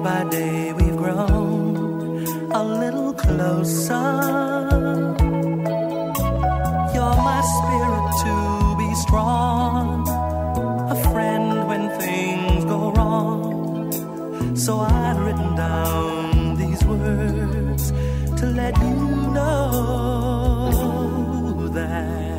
by day we've grown a little closer. You're my spirit to be strong, a friend when things go wrong. So I've written down these words to let you know that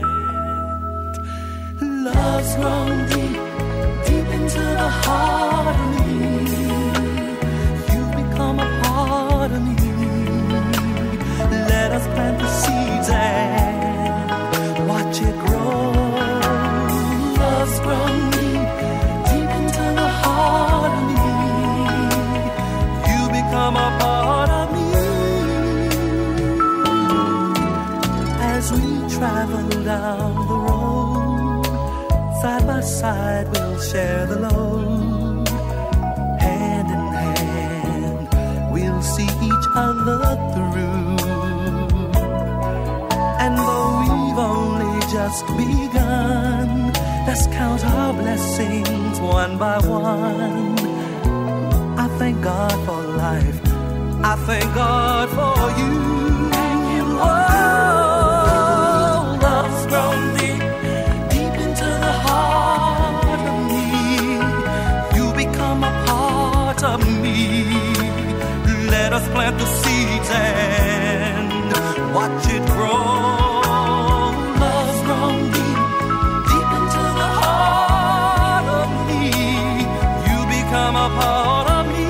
love's grown deep, deep into the heart of me. You've become a part of me. Let us plant the seeds and watch it grow. Love's grown deep, deep into the heart of me. You become a part of me. As we travel down the road, side by side we'll share the load. Hand in hand we'll see each other through. And though we've only just begun, let's count our blessings one by one. I thank God for life, I thank God for you. Oh, love's grown deep, deep into the heart of me. You become a part of me. Let us plant the seeds and watch it grow. Love's grown deep, deep into the heart of me. You become a part of me.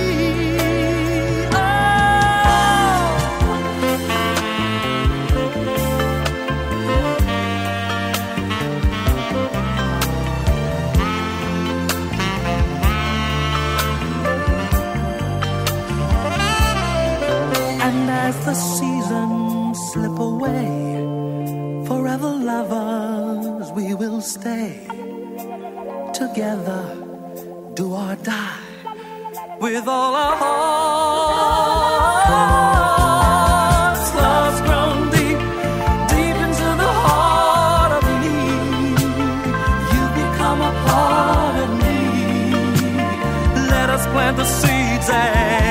And as the seasons slip away, forever lovers we will stay. Together, do or die, with all our hearts. Love's grown deep, deep into the heart of me. You become a part of me. Let us plant the seeds and